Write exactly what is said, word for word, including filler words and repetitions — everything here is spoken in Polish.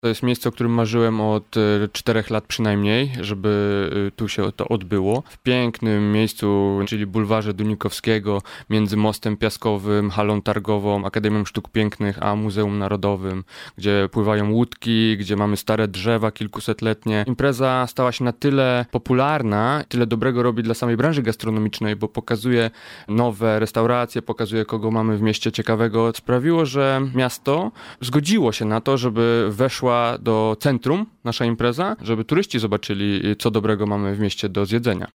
To jest miejsce, o którym marzyłem od czterech lat przynajmniej, żeby tu się to odbyło. W pięknym miejscu, czyli bulwarze Dunikowskiego, między Mostem Piaskowym, Halą Targową, Akademią Sztuk Pięknych, a Muzeum Narodowym, gdzie pływają łódki, gdzie mamy stare drzewa kilkusetletnie. Impreza stała się na tyle popularna, tyle dobrego robi dla samej branży gastronomicznej, bo pokazuje nowe restauracje, pokazuje, kogo mamy w mieście ciekawego. Sprawiło, że miasto zgodziło się na to, żeby weszła do centrum nasza impreza, żeby turyści zobaczyli, co dobrego mamy w mieście do zjedzenia.